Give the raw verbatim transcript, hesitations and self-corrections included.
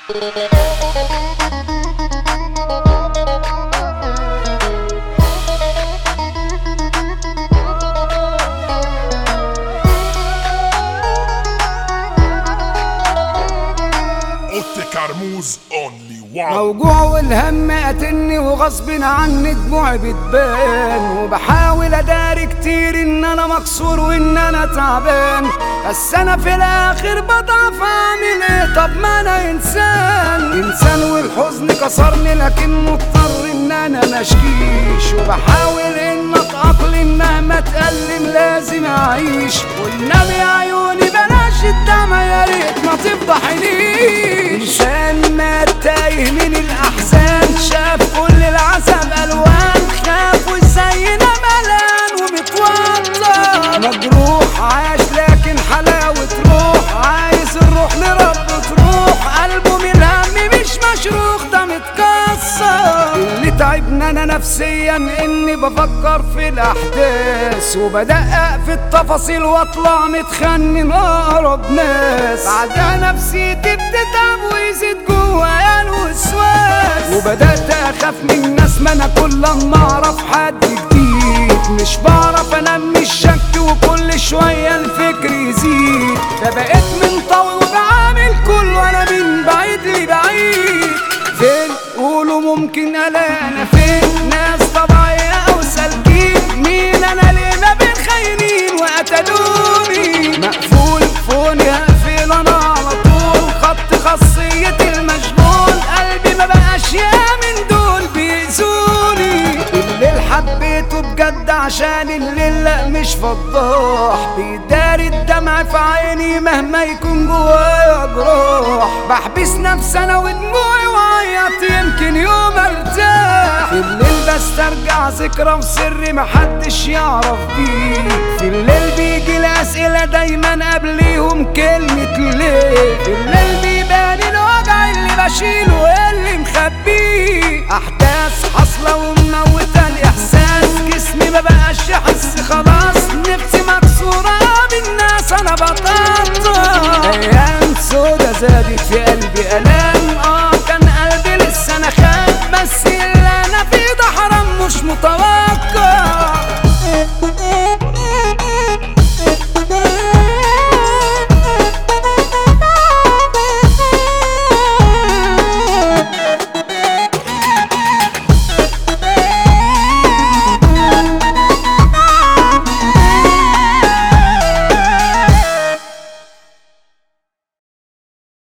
كرموز اونلي وان. موجوع والهم قاتلني وغصب عني دموعي بتبان، وبحاول اداري كتير ان انا مكسور وان انا تعبان، بس انا في الاخر بضعف. اعمل ايه؟ طب ما انا انسان انسان والحزن كسرني، لكن مضطر ان انا مشكيش، وبحاول ان اتأقلم مهما اتألم لازم اعيش. والنبي يا عيوني بلاش الدمع يا ريت ما تفضحنيش. انسان مات تايه من الاحزان، شاف كل العذاب الوان، خاف وزينا ملان ومتوتر، مجروح عاش لكن حلاوة روح، عايز الروح لرب تروح، قلبه من الهم مش مشروخ ده متكسر. اللي تعبنا انا نفسيا اني بفكر في الاحداث، وبدقق في التفاصيل واطلع متخنن اقرب ناس، بعدها نفسيتي بتتعب ويزيد جوايا الوسواس، وبدأت اخاف من الناس. ما انا كل ما اعرف حد جديد مش بعرف انام من الشك، وكل شوية الفكر يزيد، فبقيت منطوي وبعامل كله انا من بعيد لبعيد. فين قولوا ممكن الاقي انا فين؟ ناس طبيعية او سالكين؟ مين انا ليه ما بين خاينين وقتلوني؟ مقفول فوني هقفل انا على طول، خط خاصيتي المشغول، قلبي ما بقاش من دول بيأذوني. الليل حبيته بجد عشان الليل لا مش فضاح، بيداري الدمع في عيني مهما يكون جوايا جروح، بحبس نفسي انا ودموعي وعيط يمكن يوم ارتاح. في الليل بسترجع ذكرى وسري محدش يعرف بيه، في الليل بيجي الاسئلة دايما قبليهم كلمة ليه، في الليل بيبان الوجع اللي بشيله واللي مخبيه، احداث حاصلة ومموتة الاحساس، جسمي ما بقاش يحس خلاص، نفسي مكسورة بالناس انا بطلت. ايام سودا زادت في قلبي الام،